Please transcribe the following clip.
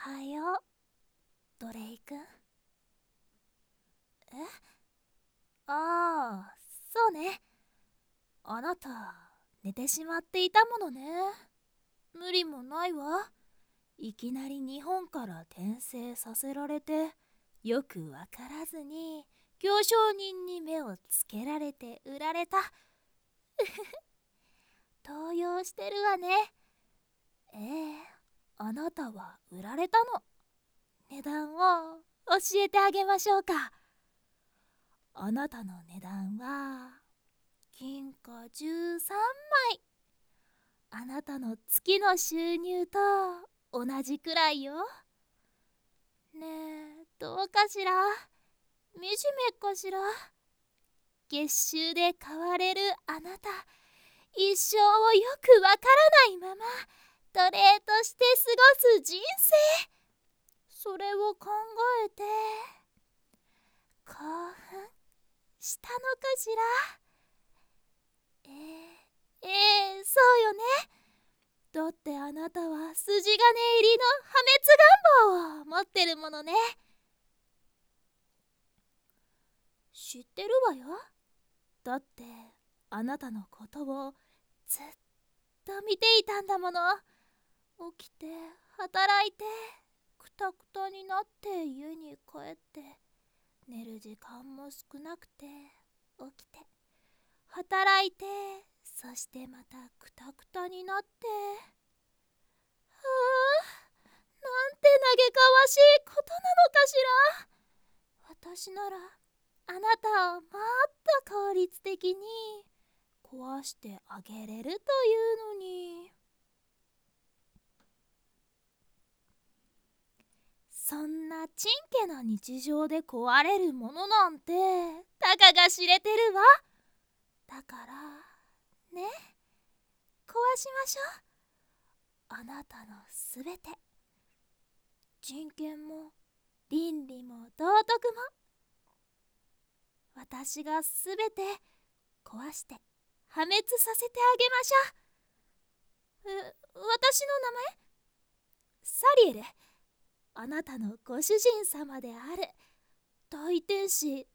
はよう、ドレイ君。ああ、そうね。あなた、寝てしまっていたものね。無理もないわ。いきなり日本から転生させられて、よくわからずに行商人に目をつけられて売られた。動揺してるわね。ええ、あなたは売られたの。値段を教えてあげましょうか。あなたの値段は金貨13枚。あなたの月の収入と同じくらいよ。ねえ、どうかしら。惨めかしら。月収で買われるあなた、一生をよくわからないまま奴隷として過ごす人生、それを考えて興奮したのかしら。そうよね。だってあなたは筋金入りの破滅願望を持ってるものね。知ってるわよ。だってあなたのことをずっと見ていたんだもの。起きて働いてくたくたになって家に帰って寝る時間も少なくて起きて働いて、そしてまたくたくたになって、なんて嘆かわしいことなのかしら。私ならあなたをもっと効率的に壊してあげれるというのに。そんなちんけな日常で壊れるものなんてたかが知れてるわ。だからね、壊しましょう。あなたのすべて、人権も倫理も道徳も、私がすべて壊して破滅させてあげましょう。私の名前サリエル。あなたのご主人様である大天使